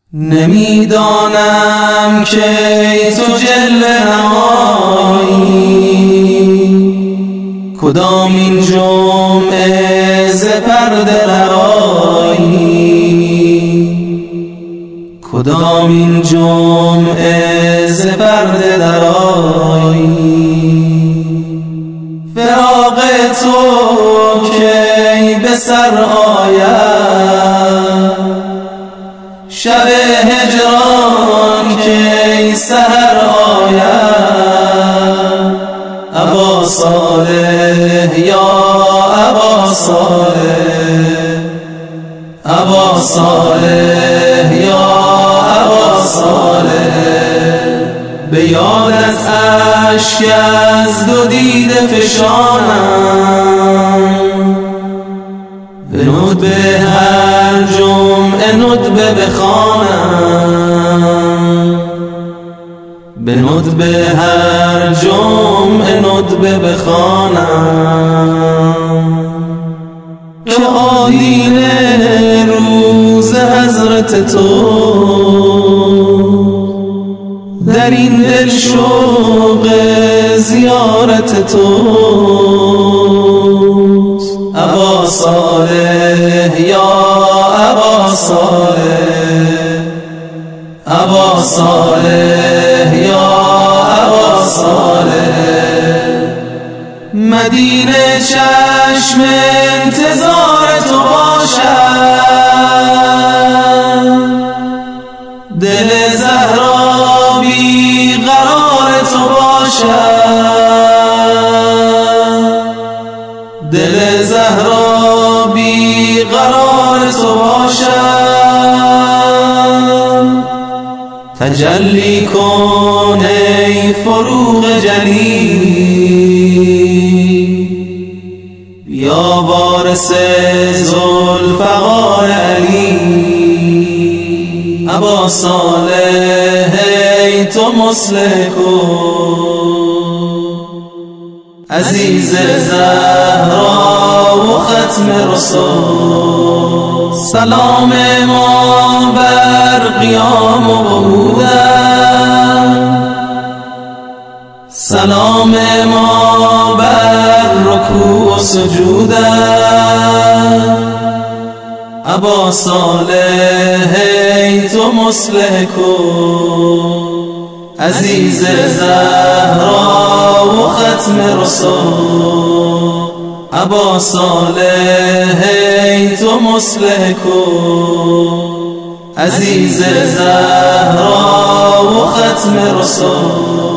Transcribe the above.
نمیدانم که تو جلوه نمایی، کدام این جمعه ز پرده درآیی، کدام این جمعه ز پرده درآیی. فراق تو کی به سر آید، شب هجران کی سحر آید. ابا صالح یا ابا صالح، ابا صالح یا ابا صالح. به یادت اشک از دو دیده فشانم، به ندبه هر جمعه ندبه بخوانم، به ندبه هر جمعه ندبه بخوانم. که آدینه روز حضرت تو، در این دل شوق زیارت توست. ابا صالح یا ابا صالح، ابا صالح یا ابا صالح. مدینه چشم انتظار تو باشد، دل زهرا بی قرار تو باشد، دل زهرا بی قرار تو باشد. تجلی کن ای فروغ جلی، یا وارث ذوالفقار علی. ابا صالح ای تو مصلح کن، عزیز زهرا و ختم رسول. سلام ما بر قیام و قعودت، سلام ما بر رکوع و سجودت. ابا صالح ای تو مصلح کن، عزیز زهرا و ختم رسول. ابا صالح ای تو مصلح کن، عزیز زهرا و ختم رسول.